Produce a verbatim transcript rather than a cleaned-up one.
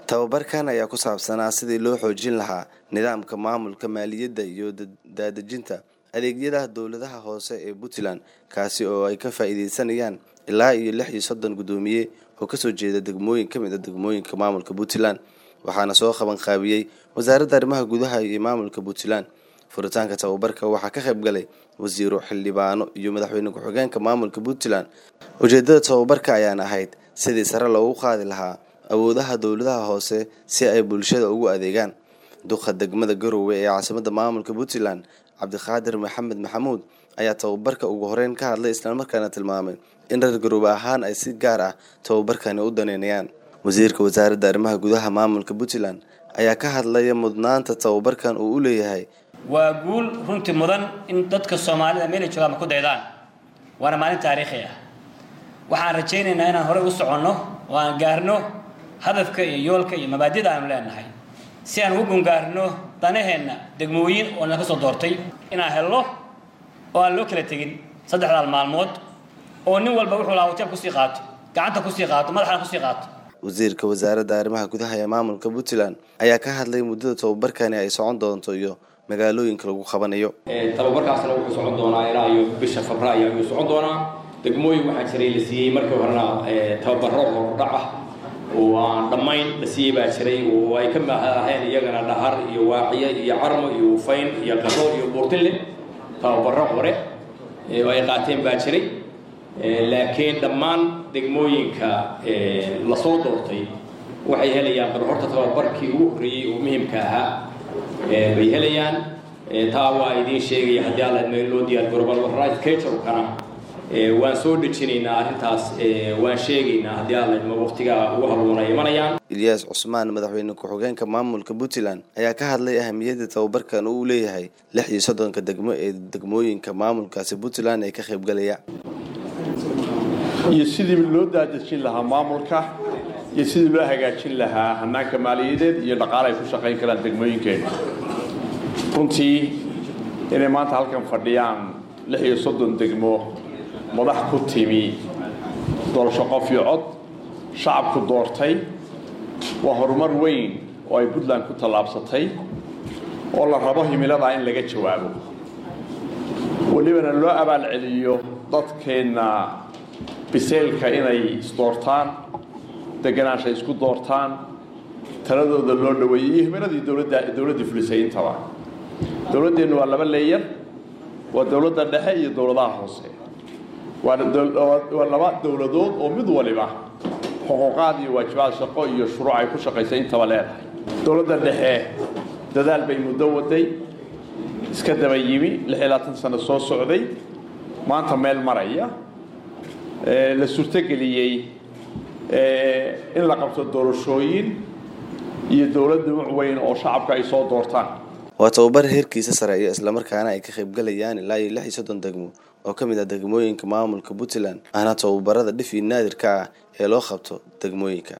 tababarkan ayaa ku saabsanaa sidii loo xoojin lahaa nidaamka maamulka maaliyadda iyo daadejinta adeegyada dawladaha hoose ee Puntland kaasi oo ay ka faa'iideysanayaan ilaa iyo lix iyo soddon gudoomiye oo ka soo jeeda degmooyin kamid ah degmooyinka maamulka Puntland waxaana soo qaban qaabiyay wasaaradda arrimaha gudaha iyo maamulka Puntland. furitaanka tababarka waxaa ka qayb galay wasiiro xildhibaano iyo madaxweyne ku-xigeenka maamulka Puntland. ujeedada tababarka ayaan ahayd sidii sare loogu qaadi lahaa awoodaha dawladaha hoose si ay bulshada ugu adeegaan. duqa degmada Garowe ee caasimadda maamulka Puntland Cabdiqaadir Maxamed Maxamuud ayaa tababarka ugu horeyn ka hadlay isla markaana tilmaamay in reer Garowe ahaan ay si gaar ah tababarkan u daneynayaan. wasiirka wasaaradda arrimaha gudaha maamulka Puntland ayaa ka hadlay mudnaanta tababarkan uu u leeyahay. waa guul runtii mudan in dadka Soomaalida meel jooga ma ku daydaan waana maalin taariikhi ah. waxaan rajaynaynaa inaan hore u soconno oo aan gaarno hadafka iyo yoolka iyo mabaadi'da aan leenahay si aan ugu gaarno danaheena degmooyin oo naga soo doortay inaan helno oo aan loo kala tagin saddexda maalmood oo nin walba wuxuu lahaa wajab ku sii qaato gacanta ku sii qaato madaxa ku sii qaato. wasiirka wasaaradda arrimaha gudaha ee maamulka Puntland ayaa ka hadlay muddada tababarkani ay socon doonto iyo magaalooyinka lagu qabanayo. ee tababarkaasna wuxuu socon doonaa ilaa iyo bisha Febraayo ayuu socon doonaa. degmooyin waxaa jiray la siiyay markii horena ee tababaro hordhac ah oo aan dhamayn la siiyay baa jiray oo ay ka maahaayeen iyagana dhahar iyo waaqiye iyo carmo iyo fayn iyo qadoor iyo boortille tababaro hore ee ay qaateen baa jiray. laakiin dhammaan degmooyinka ee la soo doortay waxay helayaan horta tababarkii ugu horeeyay oo muhiimka ahaa ee bay helayaan. taa waa idin sheegay haddii alla meel loo diyaar garoobo right culture kana ee waan soo dhijinaynaa arrintaas ee waan sheegaynaa haddii alla ma waqtiga ugu habboonay imanayaan. Ilyas Cusmaan madaxweyne ku-xigeenka maamulka Puntland ayaa ka hadlay ahamiyadda tababarkan uu leeyahay lix iyo soddon ka degmo ee degmooyinka maamulkaasi Puntland ay ka qayb galayaan iyo sidii loo daadejin lahaa maamulka iyo sidii loo hagaajin lahaa hanaanka maaliyadeed iyo dhaqaale ay ku shaqayn karaan degmooyinkeena. runtii inay maanta halkan fadhiyaan lix iyo soddon degmo madax ku timi doorasho qof iyo cod shacabku doortay waa horumar weyn oo ay Puntland ku tallaabsatay oo la rabo himilada in laga jawaabo walibana loo abaal celiyo dadkeena biseelka inay isdoortaan deganaansha isku doortaan taladooda loo dhaweeyay himiladii dawladda dawladda fulisay intaba. dawladdeenu waa laba leeyar waa dawladda dhexe iyo dawladaha hoose waa laba dawladood oo mid waliba xuquuqaad iyo waajibaad shaqo iyo shuruuc ay ku shaqaysay intaba leedahay. dawladda dhexe dadaal bay muddo waday iska daba yimi lix iyo labaatan sano soo socday maanta meel maraya ee la suurtageliyay ee in la qabto doorashooyin iyo dawladda weyn oo shacabka ay soo doortaan. waa tababar heerkiisa sare iyo isla markaana ay ka qayb galayaan ilaa iyo lix iyo soddon degmo oo ka mid ah degmooyinka maamulka Puntland. ana tababarada dhif iyo naadirka ah ee loo qabto degmooyinka.